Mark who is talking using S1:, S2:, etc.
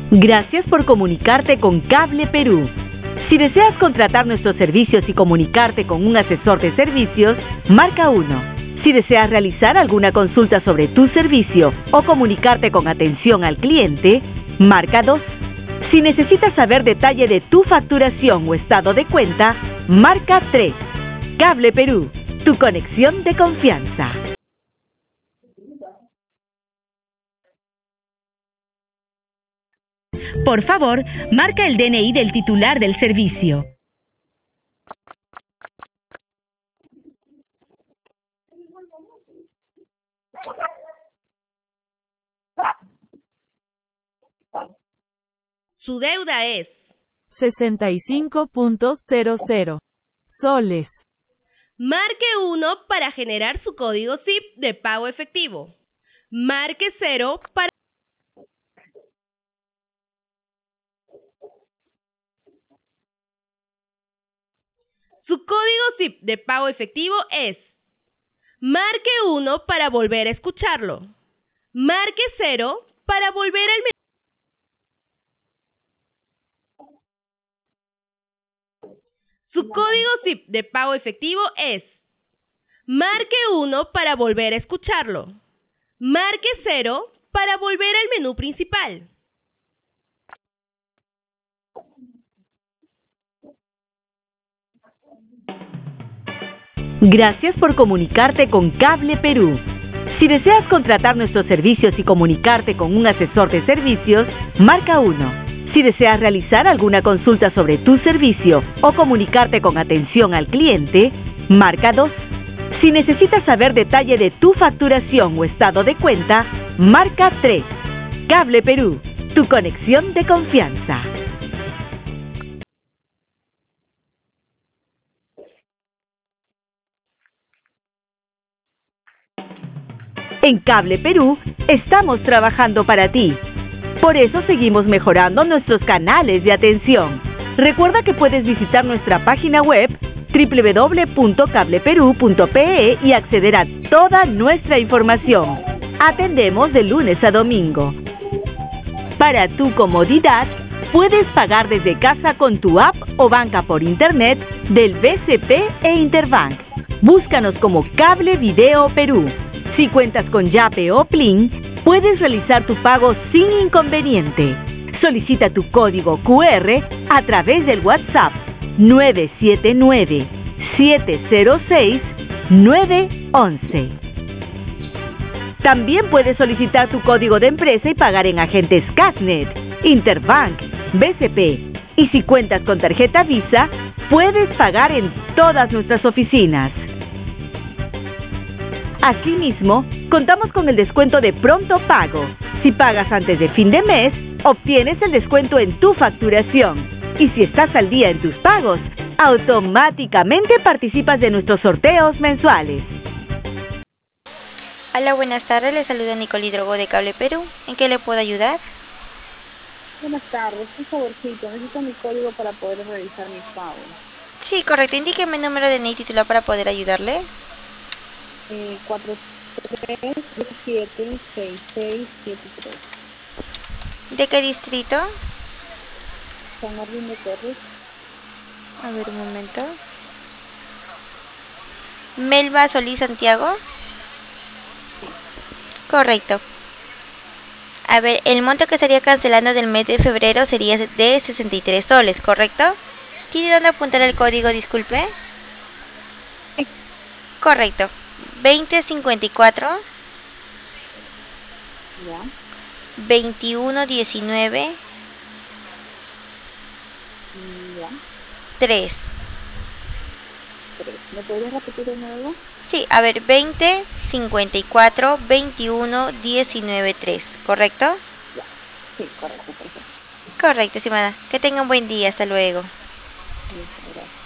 S1: Gracias por comunicarte con Cable Perú. Si deseas contratar nuestros servicios y comunicarte con un asesor de servicios, marca 1. Si deseas realizar alguna consulta sobre tu servicio o comunicarte con atención al cliente, marca 2. Si necesitas saber detalle de tu facturación o estado de cuenta, marca 3. Cable Perú, tu conexión de confianza. Por favor, marca el DNI del titular del servicio. Su deuda es
S2: 65.00 soles.
S3: Marque 1 para generar su código SIP de pago efectivo. Marque 0 para... Su código SIP de pago efectivo es... Marque 1 para volver a escucharlo. Marque 0 para volver al menú. Su código SIP de pago efectivo es... Marque 1 para volver a escucharlo. Marque 0 para volver al menú principal.
S1: Gracias por comunicarte con Cable Perú. Si deseas contratar nuestros servicios y comunicarte con un asesor de servicios, marca 1. Si deseas realizar alguna consulta sobre tu servicio o comunicarte con atención al cliente, marca 2. Si necesitas saber detalle de tu facturación o estado de cuenta, marca 3. Cable Perú, tu conexión de confianza. En Cable Perú estamos trabajando para ti. Por eso seguimos mejorando nuestros canales de atención. Recuerda que puedes visitar nuestra página web www.cableperú.pe y acceder a toda nuestra información. Atendemos de lunes a domingo. Para tu comodidad, puedes pagar desde casa con tu app o banca por internet del BCP e Interbank. Búscanos como Cable Video Perú. Si cuentas con Yape o Plin, puedes realizar tu pago sin inconveniente. Solicita tu código QR a través del WhatsApp 979-706-911. También puedes solicitar tu código de empresa y pagar en agentes Casnet, Interbank, BCP. Y si cuentas con tarjeta Visa, puedes pagar en todas nuestras oficinas. Asimismo, contamos con el descuento de pronto pago. Si pagas antes de fin de mes, obtienes el descuento en tu facturación. Y si estás al día en tus pagos, automáticamente participas de nuestros sorteos mensuales.
S4: Hola, buenas tardes. Les saluda Nicole Hidrogo de Cable Perú. ¿En qué le puedo ayudar?
S5: Buenas tardes. Un favorcito. Necesito mi código para poder realizar mis pagos.
S4: Sí, correcto. Indíqueme el número de DNI titular para poder ayudarle.
S5: 43176673.
S4: ¿De qué distrito?
S5: San Martín de Torres.
S4: A ver, un momento. Melba Solís Santiago. Correcto. A ver, el monto que estaría cancelando del mes de febrero sería de 63 soles, ¿correcto? ¿Tiene dónde apuntar el código, disculpe?
S5: Sí.
S4: Correcto. 2054
S5: Ya.
S4: 2119
S5: Ya.
S4: 3.
S5: 3. ¿Me podrías repetir de nuevo?
S4: Sí, a ver, 20 54 21 19 3, ¿correcto?
S5: Ya. Sí, correcto, perfecto.
S4: Correcto, estimada. Que tenga un buen día. Hasta luego.
S5: Bien, gracias.